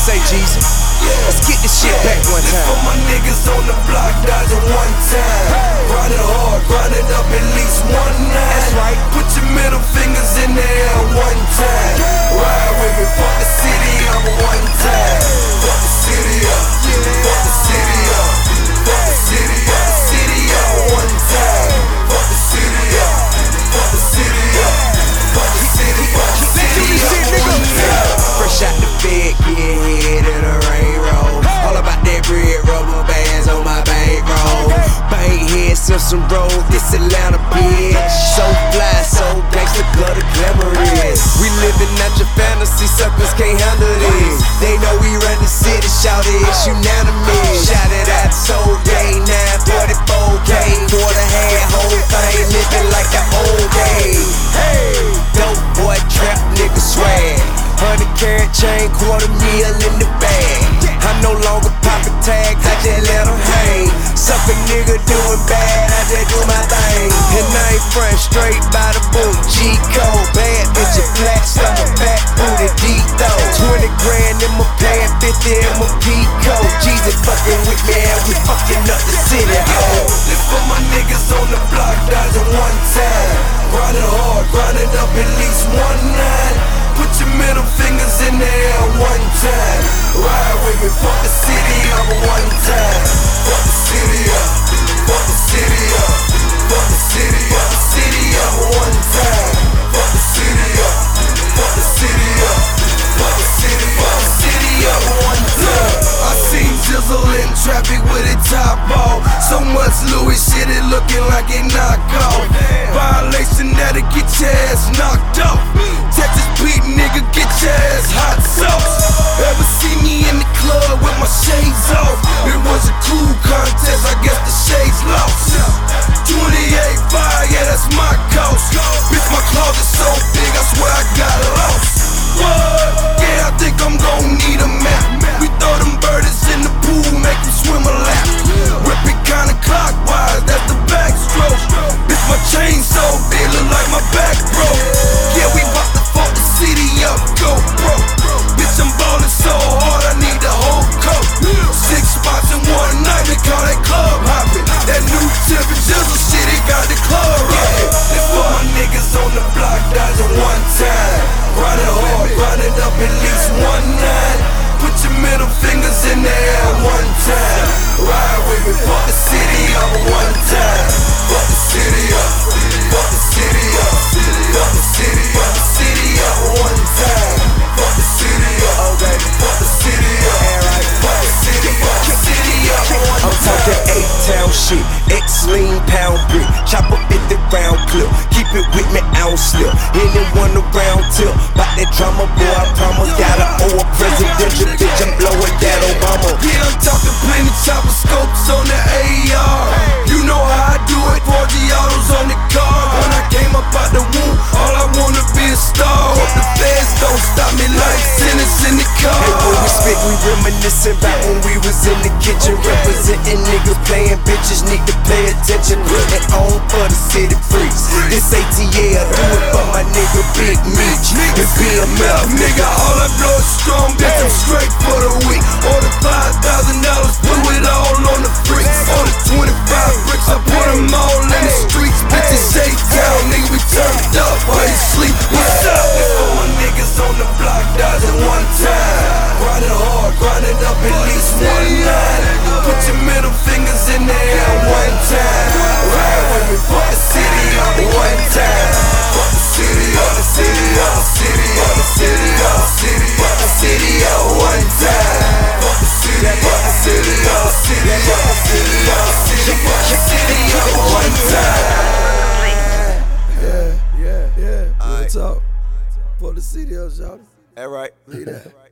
say, Jesus? Let's get this shit back one This time. for my niggas on the block, dodging one time. Grinding hard, grinding up at least one night. That's right. Put your middle fingers in the air one time. Ride with me, fuck the city up one time. Fuck the city up, fuck the city up, fuck the city up, the city up one time. Fuck the city up, fuck the city up, fuck the city up, the city up one time. Fresh out the bed, get head in a rain roll. All about that bread, rubber bands on my bankroll. Bank head, Simpson Road, this Atlanta bitch. So fly, so gangsta, gutter glamorous. We living out your fantasy, suckers can't handle this. They know we run the city, shout it, it's unanimous. Shout it out, so day, 944K. Quarter hand, whole thing, living like the old days. Dope boy, trap nigga swag. 100-carat chain, $250,000 in the bag. I'm no longer popping tags, I just let them hang. Suck a nigga doing bad, I just do my thing. And I ain't front, straight by the boot, G-code. Bad bitch, flat stomach, back booty, D-though. 20 grand in my pad, 50 in my P-code. Jesus fucking with me and we fucking up the city, ho. This for my niggas on the block, dodging one time. Grinding hard, grinding up at least one night. Put your middle fingers in the air one time. Ride with me, fuck the city up one time. Fuck the city up, fuck the city up, fuck the city up, the city up one time. Fuck the city up, fuck the city up, fuck the city up, the city up one time. I seen Jizzle in traffic with a top off. So much Louis shit, it looking like it knocked off. Violation that'll get your ass knocked off. Texas Pete, nigga, get your ass hot sauce. Ever see me in the club with my shades off? It was a cool contest, I guess the shades lost. 28 fire, yeah, that's my cost. Bitch, my closet so big, I swear I got lost. What? Yeah, I think I'm gon' need a map. We throw them birdies in the pool, make them swim a lap. Whip it kinda clockwise, that's the backstroke. Bitch, my chain so big, look like my back broke. Yeah, we bout to fuck the city up, go broke. Bitch, I'm ballin' so hard, I need the whole coat. 6 spots in one night, they call that club hopping. That new tip and Jizzle shit, it got the club rockin'. This for my niggas on the block, dodging one time. Grinding hard, grinding up at least one night. Put your middle fingers in the air one time. Ride with me, fuck the city up one time. Fuck the city up, fuck the city up, fuck the city up, the city up one time. Fuck the city up, okay, fuck the city up, fuck the city up, the city up one time. I'm talking 8-town shit, X-lean pound brick, chopper 50 round clip, keep it with me, I don't slip. Anyone around tip, bout that drama, boy, I promise. Gotta owe a presidential bitch, I'm blowing that Obama. Yeah, I'm talking plenty chopper scopes on the AR. You know how I do it, 4G autos on the car. When I came up out the womb, all I wanna be a star. Hope the feds don't stop me like sentence in the car. And when we spit, we reminiscing about when we was in the kitchen, representing niggas playing bitches, need to pay attention. Putting on for the city freaks. This ATL, do it for my nigga Big Meech and BMF. Nigga, all I blow is strong, bitch, I'm straight for the week. Order $5,000, put it all on the freaks. Order 25 bricks, I put them all in the streets. Bitches shake down, nigga, we turned up while you sleep. What's up? This for my niggas on the block, dodging one time. Grinding hard, grinding up at least one night. Put your middle fingers in the air one time. Ride with me, fuck the city up one time. Fuck the city up, the city up, the city up, the city up, the city up, the city up one time. Fuck the city up, the city up, the city up, the city up, the city up, the city up one time. Yeah. Real talk. For the city of y'all. All right. Leave that.